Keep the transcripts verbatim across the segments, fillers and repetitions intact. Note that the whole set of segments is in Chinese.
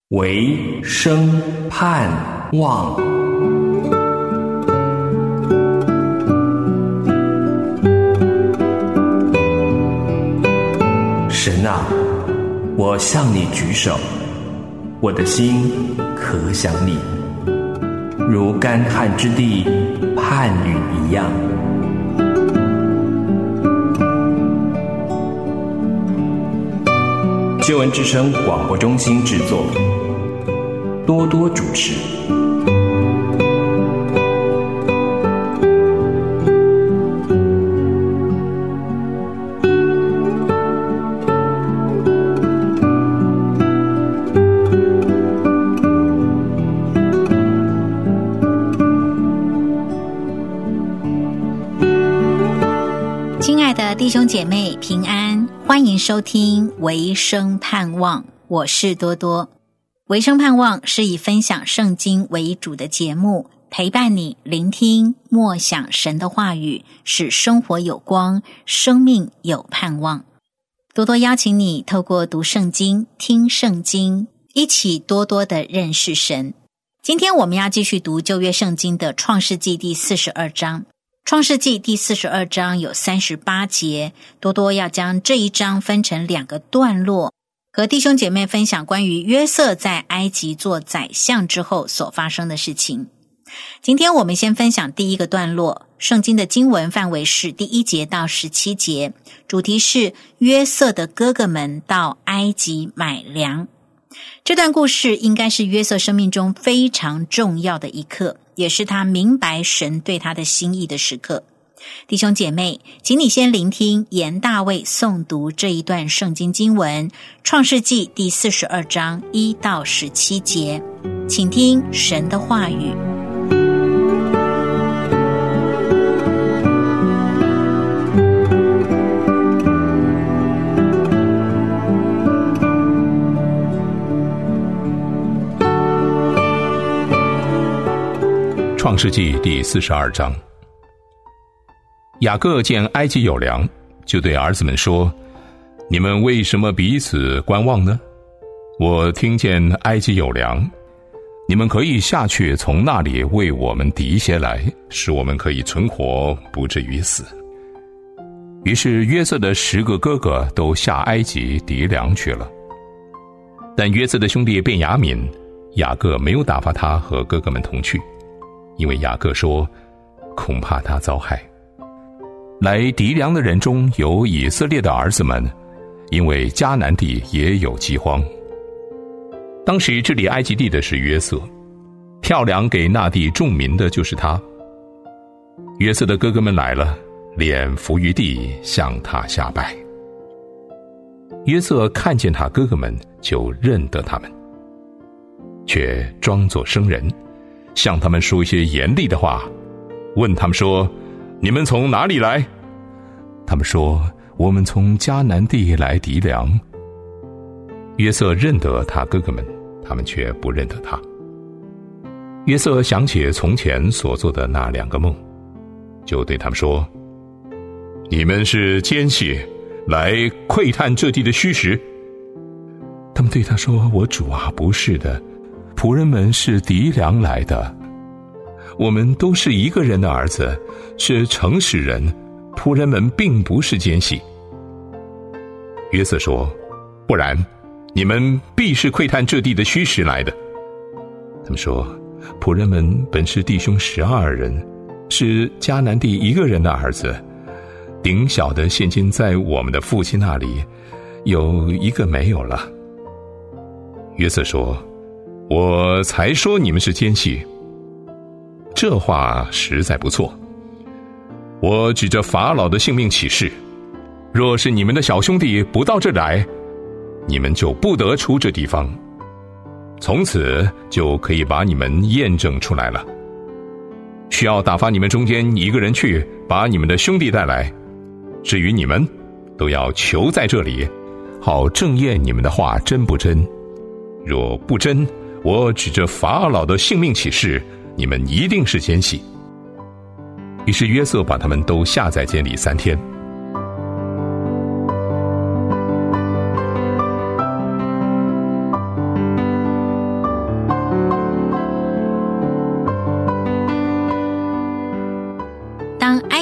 唯生盼望。神啊，我向你举手，我的心可想你，如干旱之地盼雨一样。救恩之声广播中心制作，多多主持。 亲爱的弟兄姐妹平安，欢迎收听唯生盼望，我是多多。唯生盼望是以分享圣经为主的节目，陪伴你聆听默想神的话语，使生活有光，生命有盼望。多多邀请你透过读圣经、听圣经，一起多多的认识神。今天我们要继续读旧约圣经的创世纪第四十二章。创世纪第四十二章有三十八节，多多要将这一章分成两个段落，和弟兄姐妹分享关于约瑟在埃及做宰相之后所发生的事情。今天我们先分享第一个段落，圣经的经文范围是第一节到十七节，主题是约瑟的哥哥们到埃及买粮。这段故事应该是约瑟生命中非常重要的一刻，也是他明白神对他的心意的时刻。弟兄姐妹，请你先聆听严大卫诵读这一段圣经经文，创世纪第四十二章一到十七节，请听神的话语。 创世纪第四十二章，雅各见埃及有粮，就对儿子们说：你们为什么彼此观望呢？我听见埃及有粮，你们可以下去从那里为我们籴一些来，使我们可以存活，不至于死。于是约瑟的十个哥哥都下埃及籴粮去了。但约瑟的兄弟便雅悯，雅各没有打发他和哥哥们同去，因为雅各说恐怕他遭害。来籴粮的人中有以色列的儿子们，因为迦南地也有饥荒。当时治理埃及地的是约瑟，票粮给那地众民的就是他。约瑟的哥哥们来了，脸伏于地，向他下拜。约瑟看见他哥哥们，就认得他们，却装作生人，向他们说一些严厉的话，问他们说：你们从哪里来？他们说：我们从迦南地来籴粮。约瑟认得他哥哥们，他们却不认得他。约瑟想起从前所做的那两个梦，就对他们说：你们是奸细，来窥探这地的虚实。他们对他说：我主啊，不是的，仆人们是籴粮来的，我们都是一个人的儿子，是诚实人，仆人们并不是奸细。约瑟说：不然，你们必是窥探这地的虚实来的。他们说：仆人们本是弟兄十二人，是迦南地一个人的儿子，顶小的现今在我们的父亲那里，有一个没有了。约瑟说：我才说你们是奸细，这话实在不错。我指着法老的性命起誓，若是你们的小兄弟不到这来，你们就不得出这地方，从此就可以把你们验证出来了。需要打发你们中间一个人去，把你们的兄弟带来。至于你们，都要求在这里，好正验你们的话真不真。若不真，我指着法老的性命起誓，你们一定是奸细。于是约瑟把他们都下在监里三天。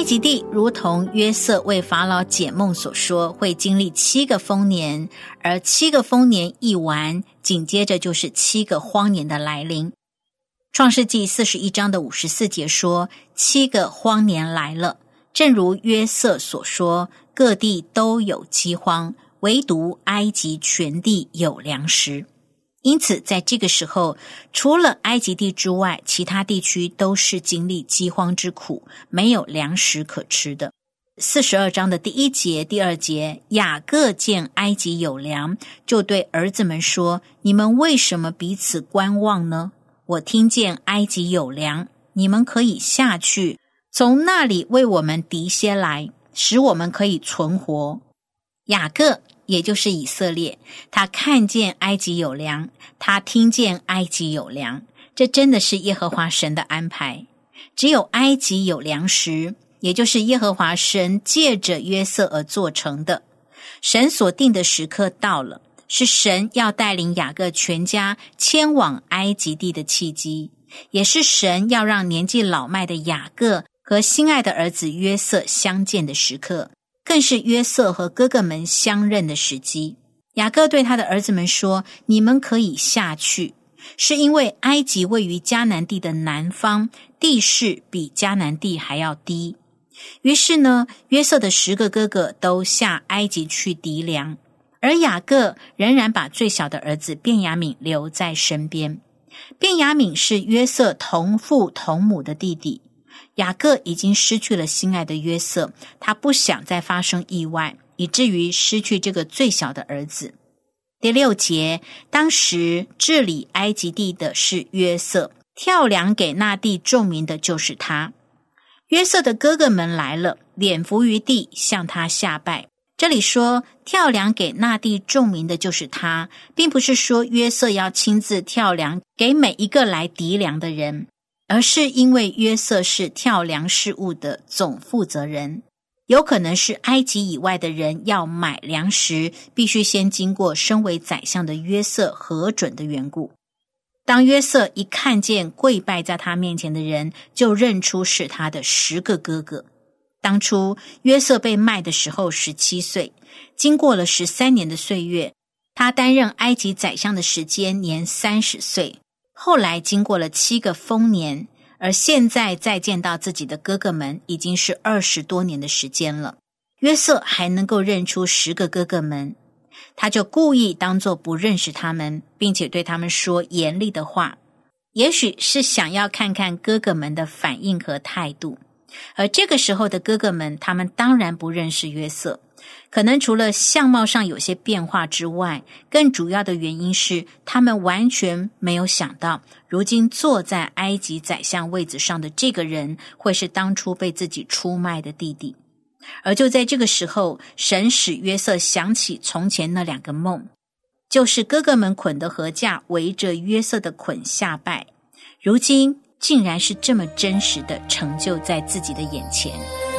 及地如同约瑟为法老解梦所说，会经历七个丰年，而七个丰年一完，紧接着就是七个荒年的来临。创世纪四十一章的五十四节说，七个荒年来了，正如约瑟所说，各地都有饥荒，唯独埃及全地有粮食。因此在这个时候，除了埃及地之外，其他地区都是经历饥荒之苦，没有粮食可吃的。四十二章的第一节、第二节，雅各见埃及有粮，就对儿子们说，你们为什么彼此观望呢？我听见埃及有粮，你们可以下去，从那里为我们糴些来，使我们可以存活。雅各也就是以色列，他看见埃及有粮，他听见埃及有粮，这真的是耶和华神的安排。只有埃及有粮食，也就是耶和华神借着约瑟而做成的。神所定的时刻到了，是神要带领雅各全家迁往埃及地的契机，也是神要让年纪老迈的雅各和心爱的儿子约瑟相见的时刻，更是约瑟和哥哥们相认的时机。雅各对他的儿子们说，你们可以下去，是因为埃及位于迦南地的南方，地势比迦南地还要低。于是呢，约瑟的十个哥哥都下埃及去糴粮，而雅各仍然把最小的儿子便雅悯留在身边。便雅悯是约瑟同父同母的弟弟，雅各已经失去了心爱的约瑟，他不想再发生意外，以至于失去这个最小的儿子。第六节，当时治理埃及地的是约瑟，跳粮给那地众民的就是他。约瑟的哥哥们来了，脸伏于地，向他下拜。这里说跳粮给那地众民的就是他，并不是说约瑟要亲自跳粮给每一个来糴粮的人，而是因为约瑟是跳粮事务的总负责人，有可能是埃及以外的人要买粮食，必须先经过身为宰相的约瑟核准的缘故。当约瑟一看见跪拜在他面前的人，就认出是他的十个哥哥。当初约瑟被卖的时候十七岁，经过了十三年的岁月，他担任埃及宰相的时间年三十岁，后来经过了七个丰年，而现在再见到自己的哥哥们，已经是二十多年的时间了。约瑟还能够认出十个哥哥们，他就故意当作不认识他们，并且对他们说严厉的话，也许是想要看看哥哥们的反应和态度。而这个时候的哥哥们，他们当然不认识约瑟，可能除了相貌上有些变化之外，更主要的原因是他们完全没有想到，如今坐在埃及宰相位子上的这个人会是当初被自己出卖的弟弟。而就在这个时候，神使约瑟想起从前那两个梦，就是哥哥们捆的禾架围着约瑟的捆下拜，如今竟然是这么真实的成就在自己的眼前。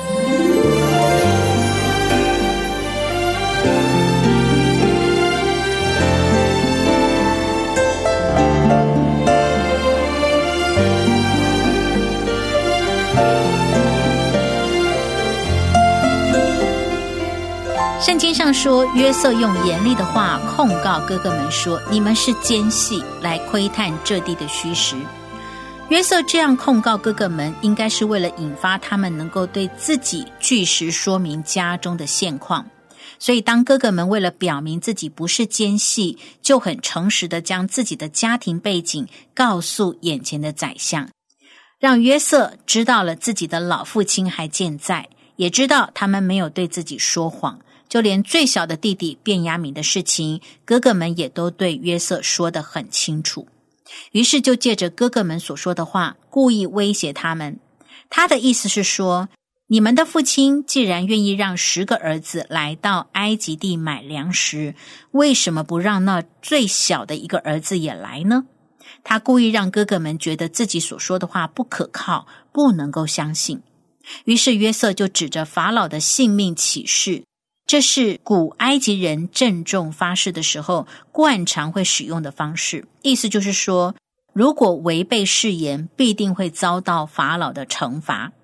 圣经上说，约瑟用严厉的话控告哥哥们说，你们是奸细，来窥探这地的虚实。约瑟这样控告哥哥们，应该是为了引发他们能够对自己据实说明家中的现况。所以当哥哥们为了表明自己不是奸细，就很诚实地将自己的家庭背景告诉眼前的宰相，让约瑟知道了自己的老父亲还健在，也知道他们没有对自己说谎。就连最小的弟弟便雅悯的事情，哥哥们也都对约瑟说得很清楚。于是就借着哥哥们所说的话，故意威胁他们。他的意思是说，你们的父亲既然愿意让十个儿子来到埃及地买粮食，为什么不让那最小的一个儿子也来呢？他故意让哥哥们觉得自己所说的话不可靠，不能够相信。于是约瑟就指着法老的性命起誓，这是古埃及人郑重发誓的时候惯常会使用的方式，意思就是说，如果违背誓言，必定会遭到法老的惩罚。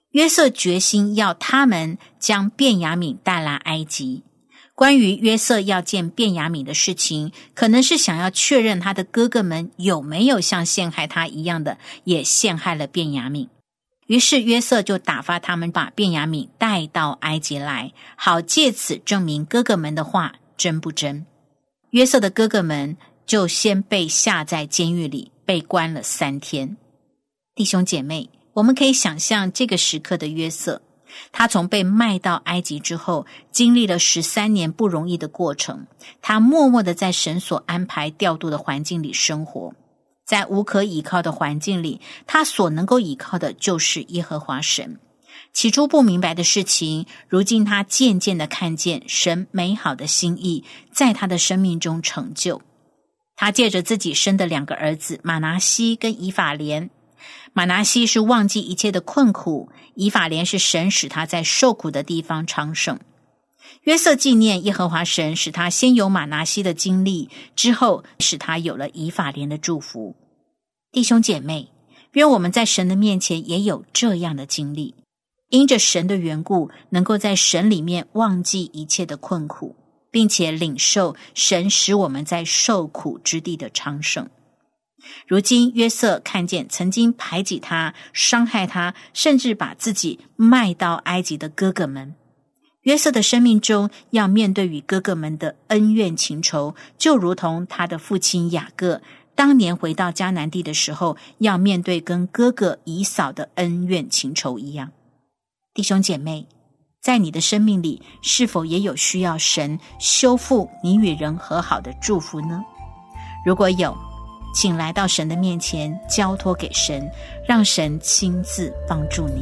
约瑟决心要他们将便雅悯带来埃及。关于约瑟要见便雅悯的事情，可能是想要确认他的哥哥们有没有像陷害他一样的也陷害了便雅悯。于是约瑟就打发他们把便雅悯带到埃及来，好借此证明哥哥们的话真不真。约瑟的哥哥们就先被下在监狱里，被关了三天。弟兄姐妹，我们可以想象这个时刻的约瑟，他从被卖到埃及之后，经历了十三年不容易的过程，他默默地在神所安排调度的环境里生活。在无可倚靠的环境里，他所能够倚靠的就是耶和华神。起初不明白的事情，如今他渐渐地看见神美好的心意在他的生命中成就。他借着自己生的两个儿子马拿西跟以法莲，马拿西是忘记一切的困苦，以法莲是神使他在受苦的地方昌盛。约瑟纪念耶和华神使他先有马拿西的经历，之后使他有了以法莲的祝福。弟兄姐妹，愿我们在神的面前也有这样的经历，因着神的缘故，能够在神里面忘记一切的困苦，并且领受神使我们在受苦之地的昌盛。如今约瑟看见曾经排挤他、伤害他，甚至把自己卖到埃及的哥哥们，约瑟的生命中要面对与哥哥们的恩怨情仇，就如同他的父亲雅各当年回到迦南地的时候，要面对跟哥哥以扫的恩怨情仇一样。弟兄姐妹，在你的生命里，是否也有需要神修复你与人和好的祝福呢？如果有，请来到神的面前，交托给神，让神亲自帮助你。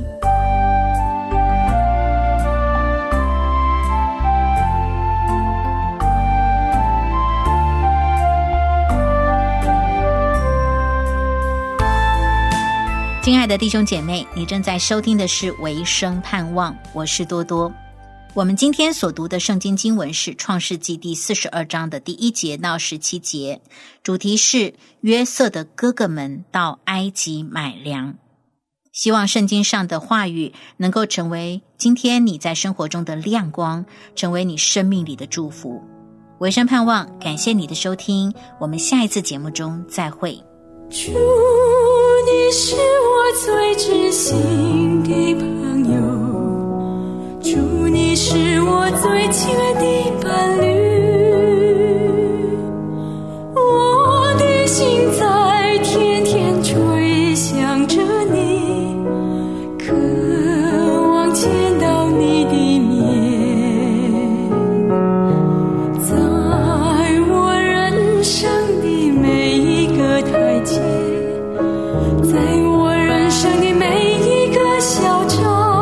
亲爱的弟兄姐妹，你正在收听的是维生盼望，我是多多。我们今天所读的圣经经文是创世纪第四十二章的第一节到十七节，主题是约瑟的哥哥们到埃及买粮。希望圣经上的话语能够成为今天你在生活中的亮光，成为你生命里的祝福。维生盼望，感谢你的收听，我们下一次节目中再会。 主，你是我最知心的朋友，主，你是我最亲爱的伴侣，我的心在天天吹响着你，渴望见到你的面，在我人生的每一个台阶，在我人生的每一个小站，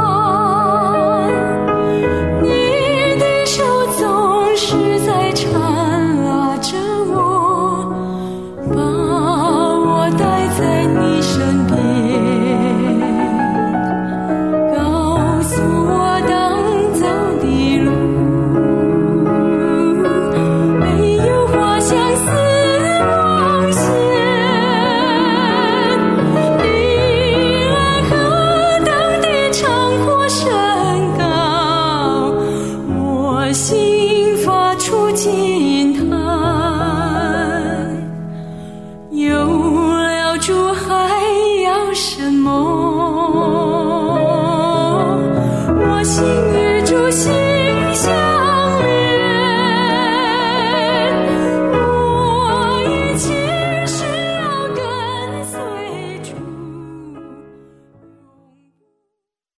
你的手总是在缠拉着我，把我带在你身边，告诉我当走的路，没有花香似望线。心发出惊叹，有了主还要什么？